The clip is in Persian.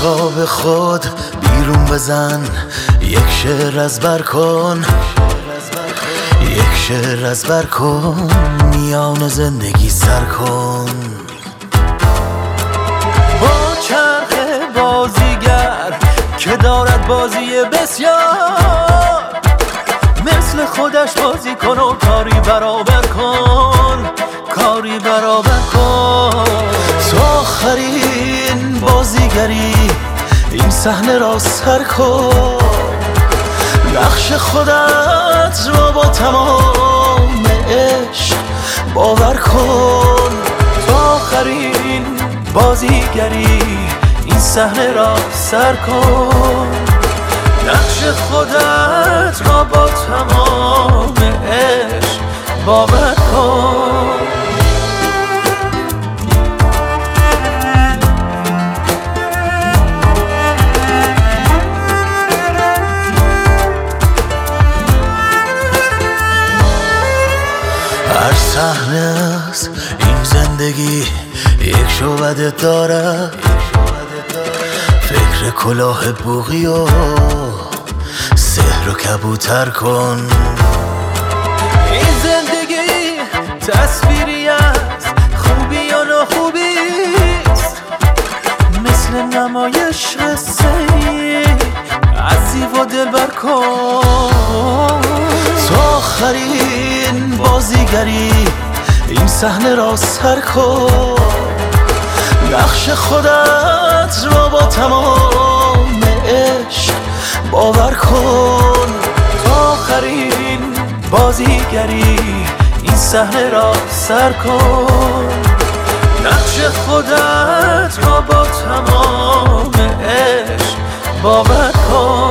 خواب خود بیرون بزن، یک شعر از بر کن، یک شعر از بر کن، میان زندگی سر کن. با چرخ بازیگر که دارد بازی بسیار، مثل خودش بازی کن و کاری برابر کن، کاری برابر کن. تو آخرین بازیگری این صحنه را سر کن، نقش خودت را با تمام عشق باور کن. تو آخرین بازیگری این صحنه را سر کن، نقش خودت را با تمام عشق باور کن. هر صحنه از این زندگی یک شعبده دارد، فکر کلاه بوغی و سحر و کبوتر کن. این زندگی تصویری از خوبی و ناخوبیست، مثل نمایش قصه‌ای از زیبا دلبر کن. تو آخرین بازیگری این صحنه را سر کن، نقش خودت را با تمام عشق باور کن. تو آخرین بازیگری این صحنه را سر کن، نقش خودت را با تمام عشق باور کن.